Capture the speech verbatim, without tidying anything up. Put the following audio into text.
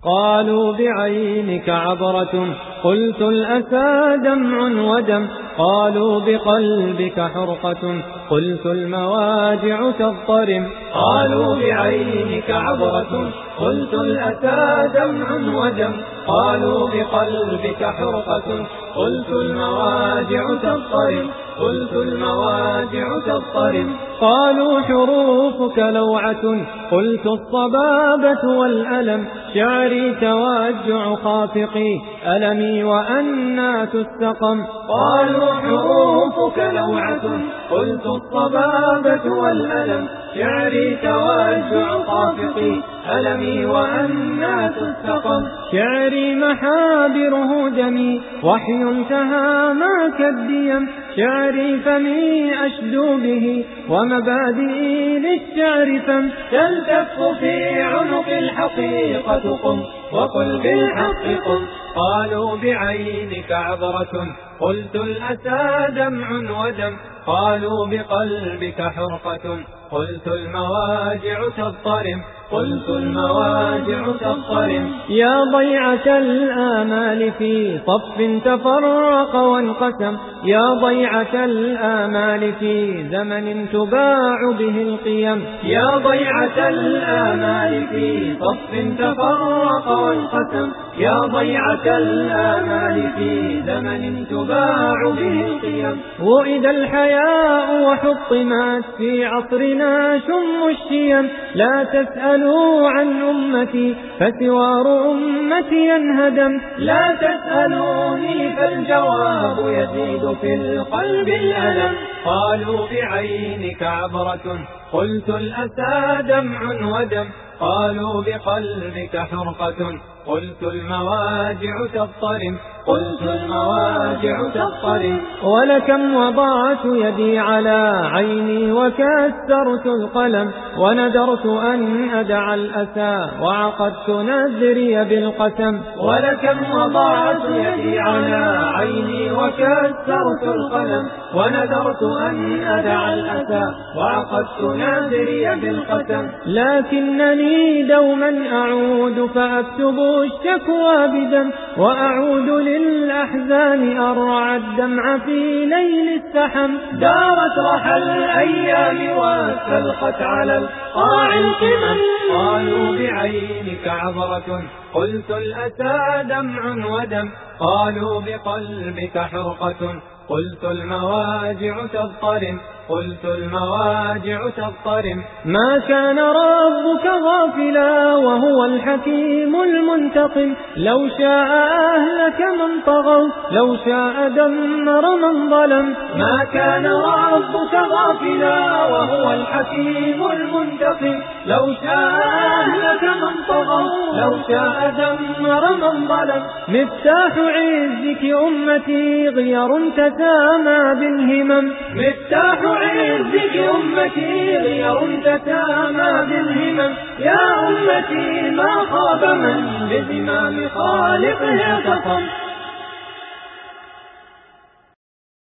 قالوا بعينك عبرة قلت الأسى دمع ودم قالوا بقلبك حرقة قلت المواجع تضطرم قالوا بعينك عبرة قلت الأسى دمع ودم قالوا بقلبك حرقة قلت المواجع تضطرم قلت المواجع تضطرم قالوا حروفك لوعة قلت الصبابة والألم شعري توجع خافقي ألمي وأنات السقم قالوا حروفك لوعة قلت الصبابة والألم شعري توجع خافقي ألمي وأنات السقم شعري محابره دمي وحي تهاماك الديم شعري فمي أشدو به ومبادئي للشعر فم تلتف في عنق الحقيقة قم وقل بالحق قم قالوا بعينك عبرة قلت الأسى دمع ودم قالوا بقلبك حرقة قلت المواجع تضطرم قلت المواجع تضطرم يا ضيعة الآمال في صف تفرق وانقسم يا ضيعة الآمال في زمن تباع به القيم يا ضيعة الآمال في صف تفرق وانقسم يا ضيعة الآمال في زمن تباع به القيم وإذا الحياء وحطمت في عصرنا شم الشيم لا تسألوا عن أمتي فسوار أمتي انهدم لا تسألوني فالجواب يزيد في القلب الألم قالوا بعينك عبرة قلت الأسى دمع ودم قالوا بقلبك حرقة قلت المواجع تضطرم قلت المواجع تضطرم ولكم وضعت يدي على عيني وكسرت القلم وندرت أن أدع الأسى وعقدت نذري بالقسم ولكم وضعت يدي على عيني وكسرت القلم وندرت أن أدع الأسى وعقدت نذري بالقسم لكنني دوما أعود فأكتب الشكوى بدم وأعود للأحزان أرعى الدمع في ليل السحم دارت رحى الأيام واستلقت على القاع القمم قالوا بعينك عبرة قلت الأسى دمع ودم قالوا بقلبك حرقة قلت المواجع تضطرم قلت المواجع تضطرم ما كان ربك غافلا وهو الحكيم المنتقم لو شاء أهلك من طغوا لو شاء دمر من ظلم ما كان ربك غافلا وهو الحكيم المنتقم لو شاء أهلك من طغوا لو شاء دمر من ظلم مفتاح عزك أمتي غير تسامى بالهمم مفتاح عزك أمتي غير تسامى بالهمم يا أمتي ما خاب من بزمام خالقه قصم